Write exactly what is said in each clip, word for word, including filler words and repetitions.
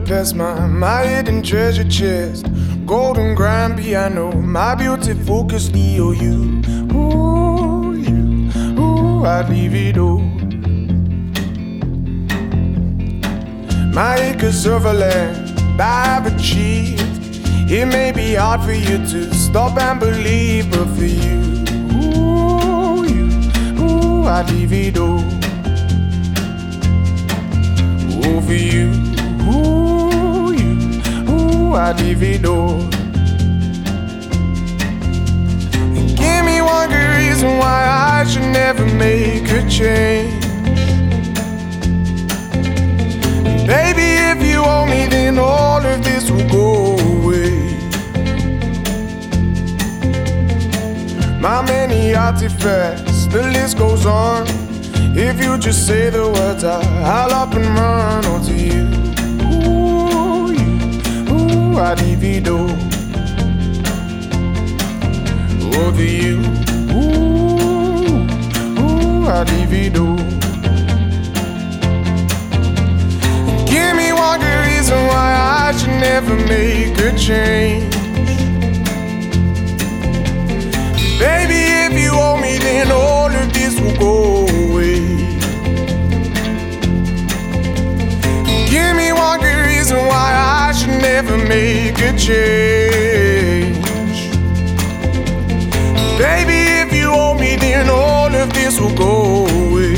Budapest, my, my hidden treasure chest, golden grand piano, my beauty focus E O U. Ooh, you, ooh, I'd leave it all. My acres of land I've achieved. It may be hard for you to stop and believe, but for you, ooh, you, ooh, I'd leave it all. Ooh, for you, ooh, you, ooh, I'd leave it all. And give me one good reason why I should never make a change. Baby, if you owe me, then all of this will go away. My many artifacts, the list goes on. If you just say the words, I, I'll up and run onto you. Ooh, you, ooh, I'd divido. Over you, ooh, ooh, I'd divido. Give me one good reason why I should never make a change. Baby, if you owe me, then all of this will go away. Give me one good reason why I should never make a change. Baby, if you owe me, then all of this will go away.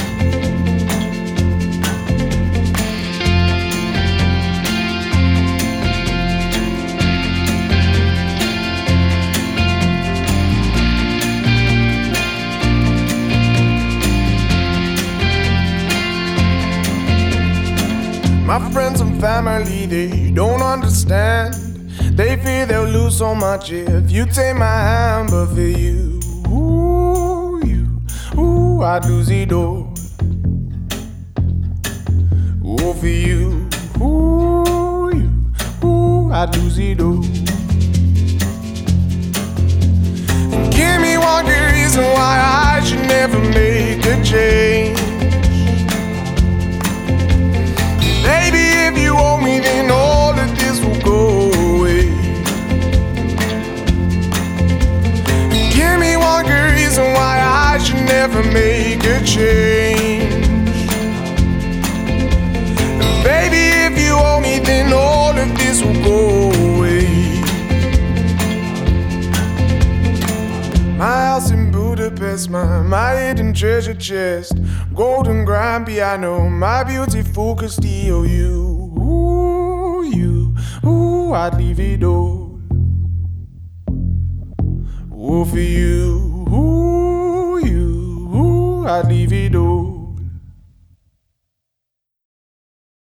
My friends and family, they don't understand. They fear they'll lose so much if you take my hand. But for you, ooh, you, ooh, I'd lose it all. Ooh, for you, ooh, you, ooh, I'd lose it all. And give me one good reason why I should never make a change. Baby, if you owe me, then all of this will go away. Give me one good reason why I should never make a change. Baby, if you owe me, then all of this will go away. My house in Budapest, my, my hidden treasure chest, golden grand piano, my beauty focused E O U. Ooh, you, ooh, I'd leave it all. Ooh, for you, ooh, you, ooh, I'd leave it all.